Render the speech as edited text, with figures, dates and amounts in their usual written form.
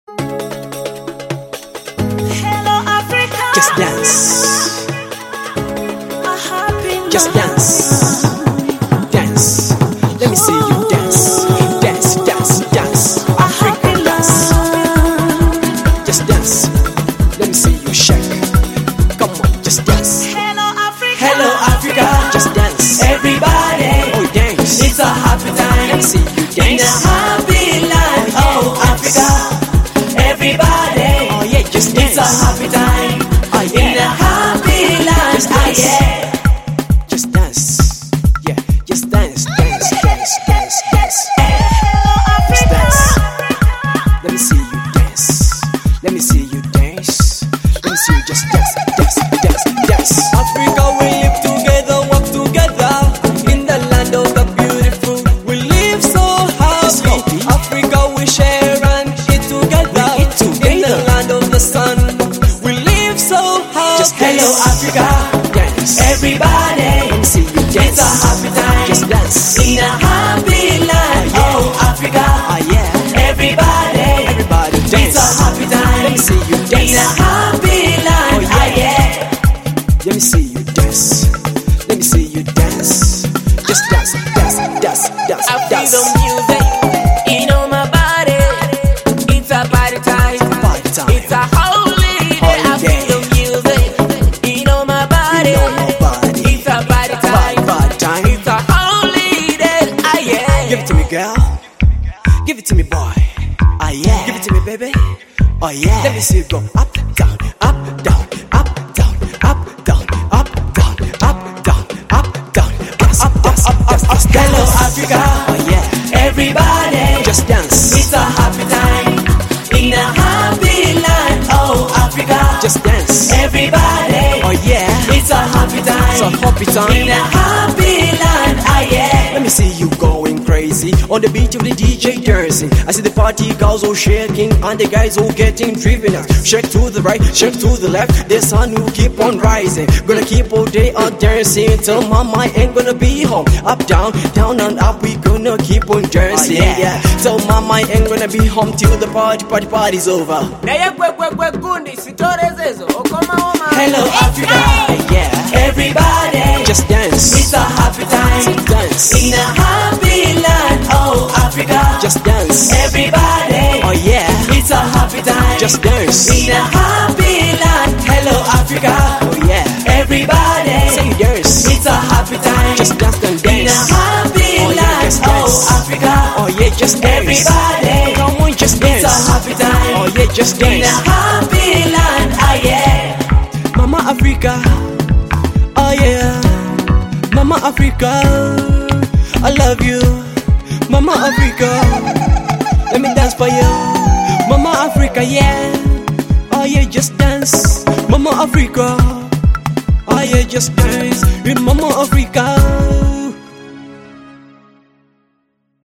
Hello Africa. Just dance. Just dance. Dance. Let me see you dance. Dance, dance, dance. Africa dance. Just dance. Let me see you shake. Come on, just dance. Hello Africa. Hello Africa. Just dance. Everybody, Oh, dance. it's a happy time. Let me see you In dance. a happy land, oh Africa. Everybody, Oh yeah, just dance. it's a happy time. Oh In a yeah. happy land, Just ah dance. yeah. Just dance. Yeah, just dance, dance, dance, dance, dance. Just dance. Let me see you dance. Let me see you dance. Let me see you just dance, dance, dance, dance. Africa, we live together, work together. In the land of the beautiful, we live so happy. Africa, we share and eat together. We eat together. In the land of the sun, we live so happy. Just dance. Hello Africa, Dance. everybody. Let me see you dance. It's a happy time. Just dance. In a happy land, Oh, yeah. oh Africa. Ah yeah. Everybody, Everybody dance. it's a happy time. Let me see you In dance. a happy land, Oh, yeah. ah yeah. Let me see you dance. Let me see you dance. Just dance, dance, dance, dance, I feel dance. the music in on my body. It's a party time. Party time. It's a holiday. I Holiday. feel the music in on my body. In on my body. It's a party time. Party time. It's a holiday. Ah yeah. Give it to me, girl. Give it to me, boy. Ah yeah. Give it to me, baby. Oh yeah. Let me see you go up, down, up, down, up, down, up, down, up, down, up, down, up, down. Dance, dance, dance, dance. Hello Africa. Oh yeah. Everybody, Just dance. it's a happy time. In a happy land, oh Africa. Just dance. Everybody, Oh yeah. it's a happy time. It's a happy In time. a happy land, ah yeah. Let me see you going crazy on the beach of the DJ dancing. I see the party girls all shaking and the guys all getting driven out. Shake to the right, shake to the left. The sun will keep on rising. Gonna keep all day on dancing till mama ain't gonna be home. Up, down, down and up. We gonna keep on dancing. Oh, yeah. Till mama ain't gonna be home till the party's over. Hello Africa. Yeah, Everybody, just dance. it's a happy time. Just dance. In a happy land, oh Africa. Just dance. Everybody, Oh yeah, it's a happy time. just dance. In a happy land, hello Africa. Oh yeah, Everybody, say dance. it's a happy time. Just dance and In a dance. happy Oh, yeah, land, just oh dance. Africa. Oh yeah, just dance. Everybody, Come on, just it's a dance. happy time. Oh yeah, just In a dance. happy land, ah yeah. Mama Africa. Oh yeah, Mama Africa. I love you, Mama Africa. Let me dance for you, Mama Africa. Yeah. Oh yeah, just dance, Mama Africa. Oh yeah, just dance with Mama Africa.